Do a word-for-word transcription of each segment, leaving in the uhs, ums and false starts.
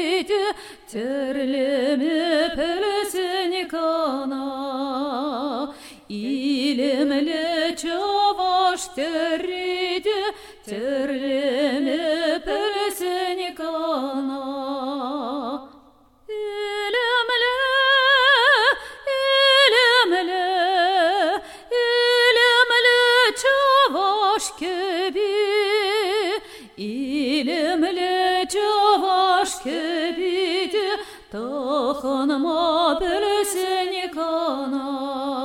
терриди, терлеме пелесеникана. İlimle çavaş teridi, terleme pelesenikana. İlimle, ilimle, ilimle çavaş kebi, ilimle çavaş kebidi, takınma pelesenikana.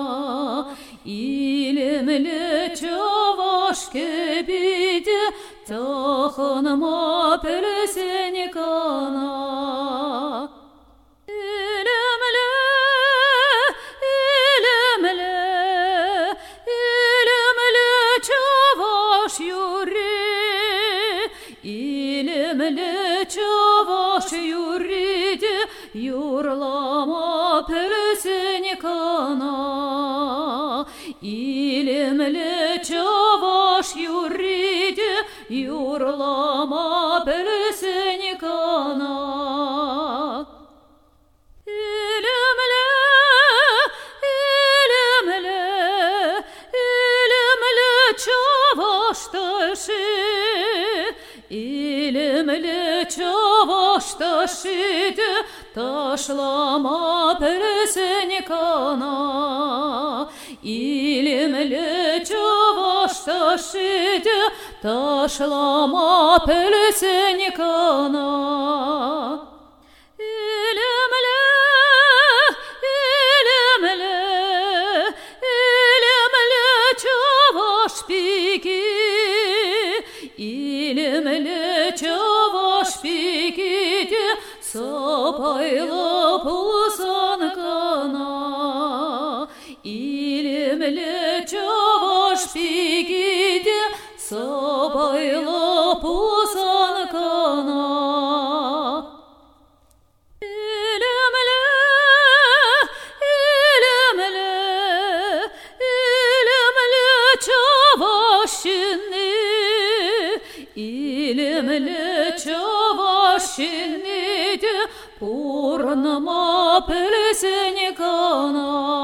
İlimli çavaş kebidi, takınma pelesenikana. İlimli, ilimli, ilimli çavaş yuri, ilimli çavaş yuridi, yurlama pelesenikana. İlimli çavaş yuridi, yurlama pelesenikana. İlimli, ilimli, ilimli çavaş taşı, ilimli çavaş taşıdı, taşlama pelesenikana. İlimli çavaş taşıdı, taşlama pelesenikana. İlimli, ilimli, ilimli çavaş piki, ilimli çavaş pikidi, sapayla pulsan kana. İlimli çavaş pikidi, sapayla pulsan kana. İlimli, ilimli, ilimli çavaş şimdi, İlimli çavaş şimdi, purnama pelesenikana.